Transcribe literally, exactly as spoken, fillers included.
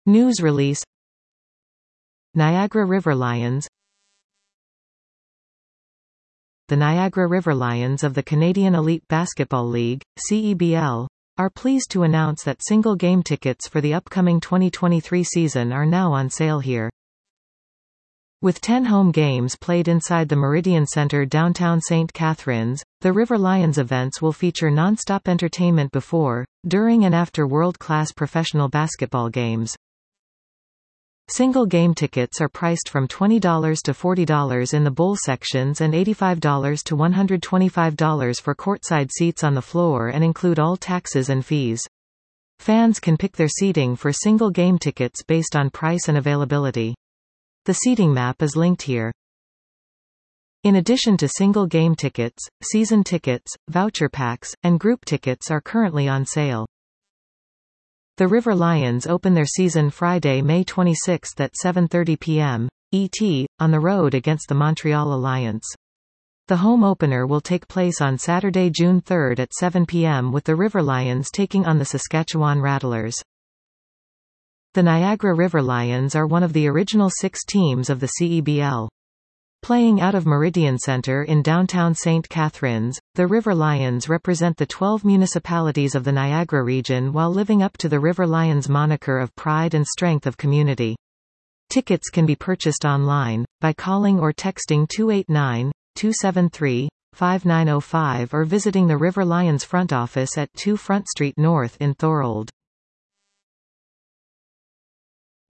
News release. Niagara River Lions. The Niagara River Lions of the Canadian Elite Basketball League, C E B L, are pleased to announce that single game tickets for the upcoming twenty twenty-three season are now on sale here. With ten home games played inside the Meridian Centre downtown Saint Catharines, the River Lions events will feature non-stop entertainment before, during and after world-class professional basketball games. Single game tickets are priced from twenty dollars to forty dollars in the bowl sections and eighty-five dollars to one hundred twenty-five dollars for courtside seats on the floor and include all taxes and fees. Fans can pick their seating for single game tickets based on price and availability. The seating map is linked here. In addition to single game tickets, season tickets, voucher packs, and group tickets are currently on sale. The River Lions open their season Friday, May twenty-sixth at seven thirty p m E T, on the road against the Montreal Alliance. The home opener will take place on Saturday, June third at seven p m with the River Lions taking on the Saskatchewan Rattlers. The Niagara River Lions are one of the original six teams of the C E B L. Playing out of Meridian Centre in downtown Saint Catharines, the River Lions represent the twelve municipalities of the Niagara region while living up to the River Lions moniker of pride and strength of community. Tickets can be purchased online, by calling or texting two eight nine, two seven three, five nine zero five or visiting the River Lions front office at two Front Street North in Thorold.